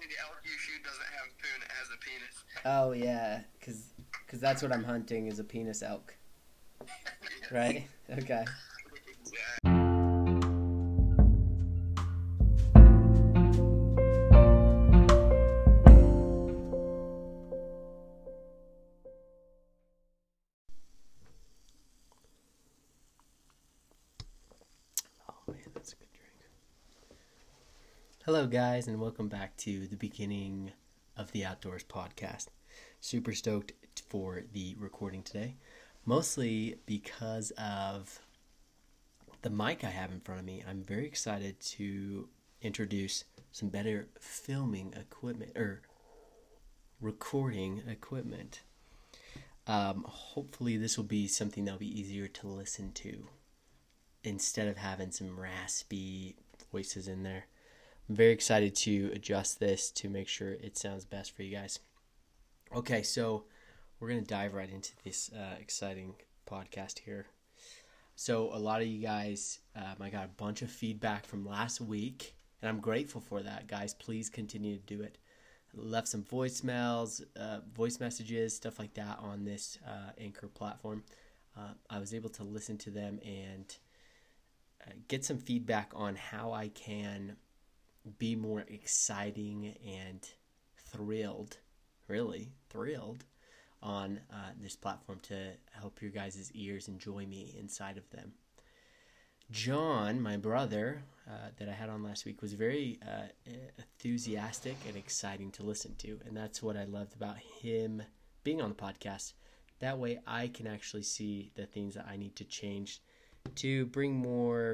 me the elk you shoot doesn't have a poon, it has a penis. Oh yeah, cause that's what I'm hunting is a penis elk, Yes. right? Okay. Yeah. Oh man, that's a good drink. Hello guys, and welcome back to the beginning of the Outdoors podcast. Super stoked for the recording today, mostly because of the mic I have in front of me. I'm very excited to introduce some better filming equipment or recording equipment. Hopefully this will be something that'll be easier to listen to instead of having some raspy voices in there. I'm very excited to adjust this to make sure it sounds best for you guys. Okay, so we're going to dive right into this exciting podcast here. So a lot of you guys, I got a bunch of feedback from last week, and I'm grateful for that, guys. Please continue to do it. Left some voicemails, voice messages, stuff like that on this Anchor platform. I was able to listen to them and get some feedback on how I can be more exciting and thrilled on this platform to help your guys' ears enjoy me inside of them. John, my brother, that I had on last week, was very enthusiastic and exciting to listen to. And that's what I loved about him being on the podcast. That way I can actually see the things that I need to change to bring more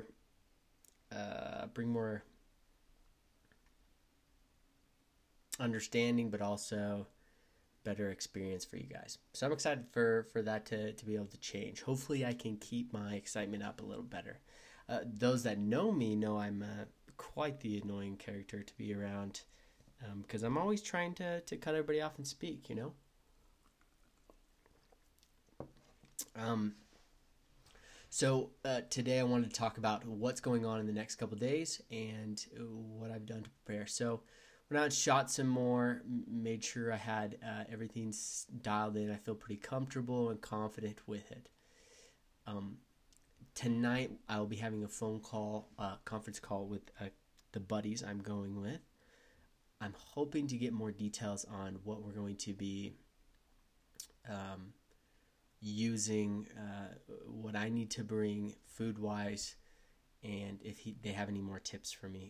understanding, but also better experience for you guys. So I'm excited for that to be able to change. Hopefully I can keep my excitement up a little better. Those that know me know I'm quite the annoying character to be around because I'm always trying to cut everybody off and speak, you know? So today I wanted to talk about what's going on in the next couple of days and what I've done to prepare. So went out and shot some more, made sure I had everything dialed in. I feel pretty comfortable and confident with it. Tonight I will be having a conference call with the buddies I'm going with. I'm hoping to get more details on what we're going to be using, what I need to bring food-wise, and if they have any more tips for me.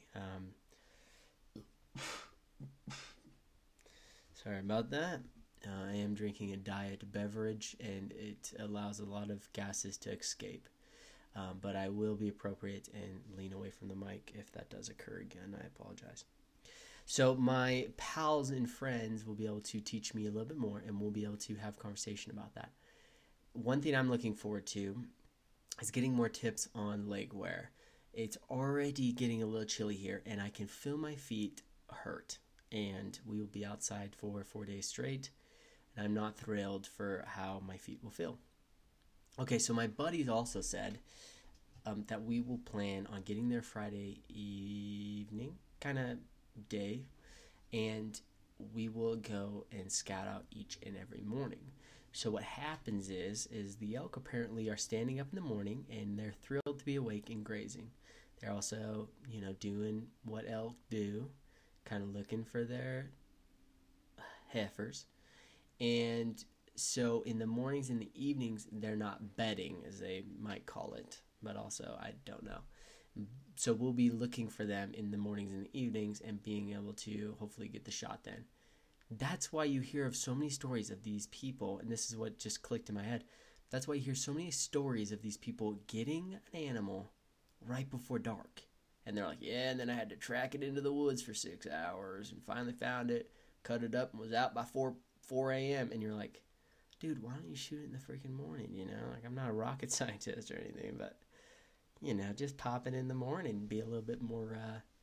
Sorry about that. I am drinking a diet beverage, and it allows a lot of gases to escape. But I will be appropriate and lean away from the mic if that does occur again. I apologize. So my pals and friends will be able to teach me a little bit more, and we'll be able to have conversation about that. One thing I'm looking forward to is getting more tips on leg wear. It's already getting a little chilly here, and I can feel my feet hurt. And we will be outside for 4 days straight, and I'm not thrilled for how my feet will feel. Okay, so my buddies also said that we will plan on getting there Friday evening kind of day, and we will go and scout out each and every morning. So what happens is the elk apparently are standing up in the morning, and they're thrilled to be awake and grazing. They're also, doing what elk do, kind of looking for their heifers. And so in the mornings and the evenings, they're not bedding, as they might call it, but also I don't know. So we'll be looking for them in the mornings and the evenings and being able to hopefully get the shot then. That's why you hear of so many stories of these people, and this is what just clicked in my head. That's why you hear so many stories of these people getting an animal right before dark. And they're like, yeah, and then I had to track it into the woods for 6 hours and finally found it, cut it up, and was out by 4 a.m. And you're like, dude, why don't you shoot it in the freaking morning, Like, I'm not a rocket scientist or anything, but, just pop it in the morning, be a little bit more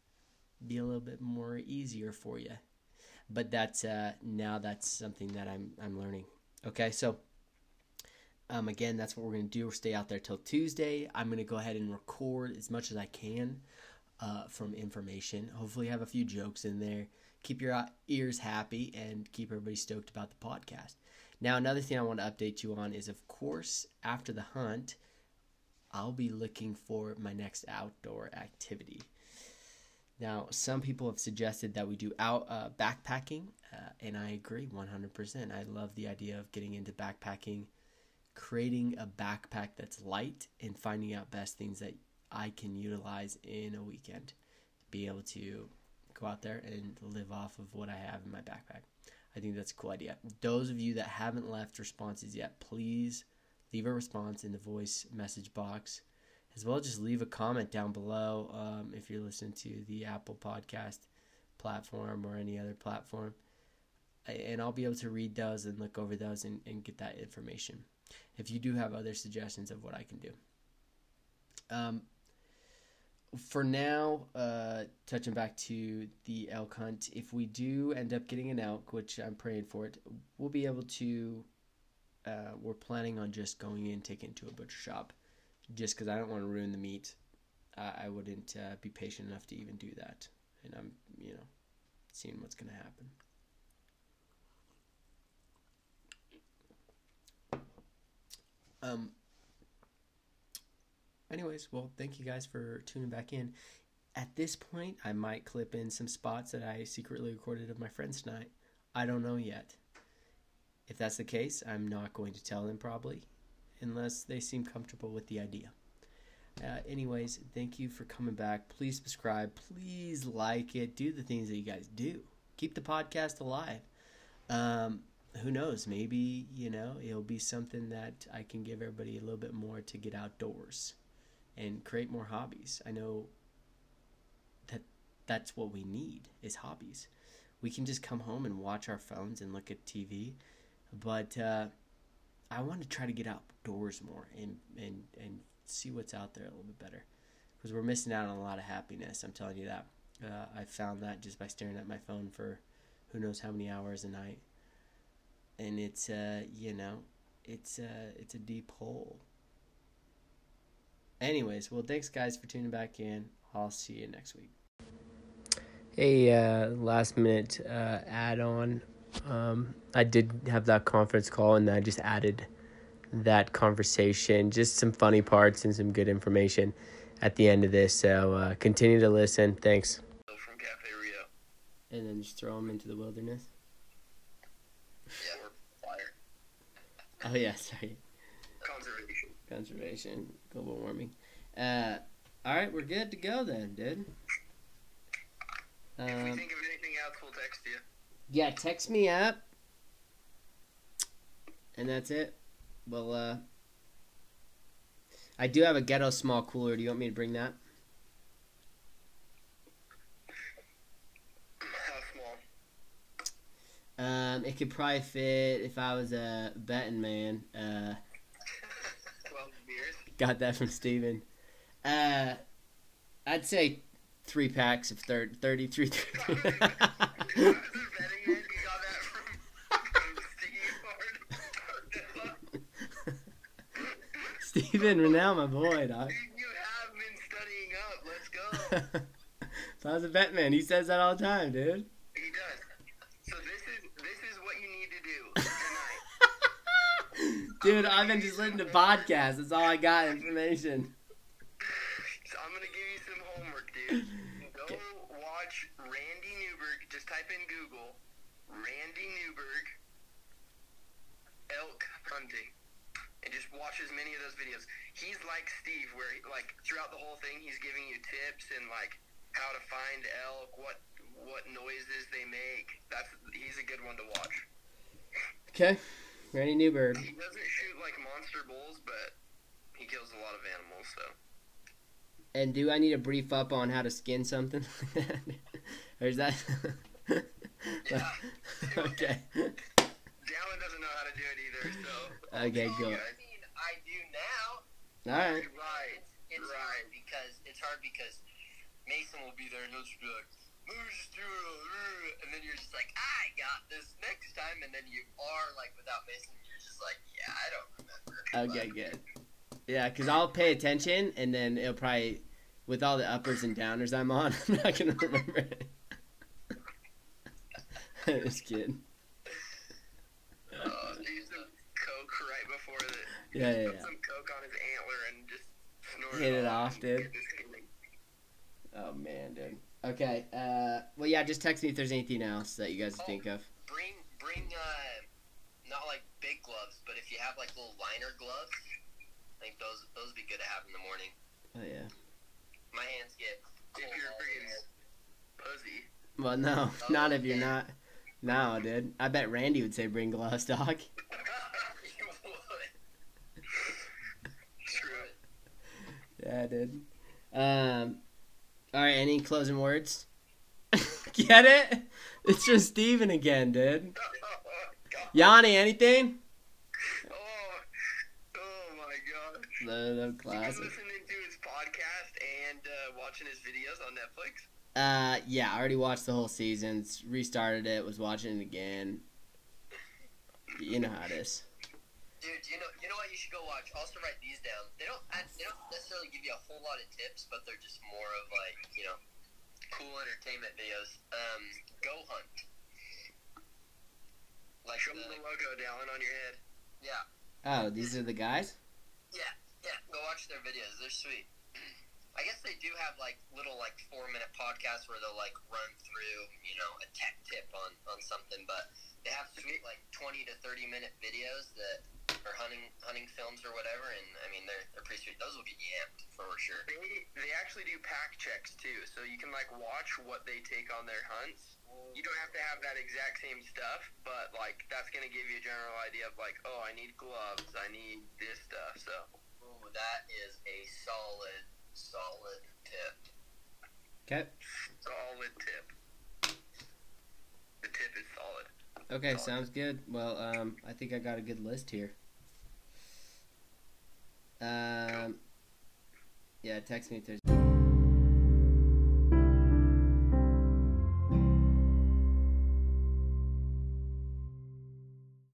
easier for you. But that's something that I'm learning. Okay, so again, that's what we're going to do. We'll stay out there till Tuesday. I'm going to go ahead and record as much as I can from information. Hopefully have a few jokes in there, keep your ears happy and keep everybody stoked about the podcast. Now, another thing I want to update you on is, of course, after the hunt, I'll be looking for my next outdoor activity. Now, some people have suggested that we do backpacking, and I agree 100%. I love the idea of getting into backpacking, creating a backpack that's light, and finding out best things that I can utilize in a weekend. Be able to go out there and live off of what I have in my backpack. I think that's a cool idea. Those of you that haven't left responses yet, please leave a response in the voice message box, as well as just leave a comment down below if you're listening to the Apple Podcast platform or any other platform. And I'll be able to read those and look over those and get that information. If you do have other suggestions of what I can do. For now, touching back to the elk hunt, if we do end up getting an elk, which I'm praying for it, we'll be able to, we're planning on just going in, taking it to a butcher shop, just because I don't want to ruin the meat. I wouldn't be patient enough to even do that. And I'm, seeing what's going to happen. Anyways, well, thank you guys for tuning back in. At this point, I might clip in some spots that I secretly recorded of my friends tonight. I don't know yet. If that's the case, I'm not going to tell them probably, unless they seem comfortable with the idea. Anyways, thank you for coming back. Please subscribe. Please like it. Do the things that you guys do. Keep the podcast alive. Who knows? Maybe, it'll be something that I can give everybody a little bit more to get outdoors and create more hobbies. I know that's what we need, is hobbies. We can just come home and watch our phones and look at TV, but I want to try to get outdoors more and see what's out there a little bit better, because we're missing out on a lot of happiness. I'm telling you that. I found that just by staring at my phone for who knows how many hours a night, and it's it's a deep hole. Anyways, well, thanks guys for tuning back in. I'll see you next week. Hey, last minute add-on. I did have that conference call, and I just added that conversation, just some funny parts and some good information at the end of this. So continue to listen. Thanks. From Cafe Rio. And then just throw them into the wilderness. Yeah, or fire. Oh yeah, sorry. Conservation. Global warming. All right, we're good to go then, dude. If we think of anything else, we'll text you. Yeah, text me up. And that's it. Well, I do have a ghetto small cooler. Do you want me to bring that? How small? It could probably fit if I was a betting man. 12 beers. Got that from Steven. I'd say 3 packs of 33. Steven Rennell, my boy, dog. You have been studying up. Let's go. If I was a bet man, he says that all the time, dude. He does. So this is what you need to do tonight. Dude, I've been just listening to podcasts. That's all I got information. So I'm gonna give you some homework, dude. Go watch Randy Newberg. Just type in Google Randy Newberg elk hunting, and just watch as many of those videos. He's like Steve, where throughout the whole thing, he's giving you tips and how to find elk, what noises they make. He's a good one to watch. Okay, Randy Newberg. He doesn't shoot like monster bulls, but he kills a lot of animals. So. And do I need a brief up on how to skin something? Or is that? Yeah. Okay. Dallin doesn't know how to do it either, so. Okay, go. I mean, I do now. All right. Right. It's hard because Mason will be there and he'll just be like, "Just do it," and then you're just like, "I got this next time," and then you are without Mason, you're just like, "Yeah, I don't remember." Okay, good. Yeah, because I'll pay attention, and then it'll probably, with all the uppers and downers I'm on, I'm not gonna remember it. Just kidding. Use some coke right before the. Yeah. Put some coke on his antler and just snort Hit it it off, dude. Oh man, dude. Okay. Well, yeah. Just text me if there's anything else that you guys think of. Bring not like big gloves, but if you have like little liner gloves, I think those would be good to have in the morning. Oh yeah. My hands get If cold you're all freaking day. Well, pussy. no, not if you're not. No, dude. I bet Randy would say bring gloves, dog. You would. True. Yeah, dude. All right. Any closing words? Get it? It's just Steven again, dude. God. Yanni, anything? Oh my god. No, You been classic. listening to his podcast and watching his videos on Netflix? Yeah, I already watched the whole season. Restarted it. Was watching it again. You know how it is. Dude, you know what you should go watch? Also write these down. They don't necessarily give you a whole lot of tips, but they're just more of like, cool entertainment videos. Go Hunt. Like Show them the logo, Dallin, on your head. yeah, Oh, these are the guys? yeah. Go watch their videos. They're sweet. I guess they do have like little like 4-minute podcasts where they'll like run through a tech tip on something, but they have sweet like 20 to 30-minute videos that are hunting films or whatever, and I mean they're pretty sweet. Those will get you amped for sure. They actually do pack checks too, so you can like watch what they take on their hunts. You don't have to have that exact same stuff, but like that's gonna give you a general idea of like, oh, I need gloves, I need this stuff. So Ooh, that is a solid tip. Okay. solid tip. The tip is solid. Okay, sounds good. Well, I think I got a good list here. Yeah, text me if there's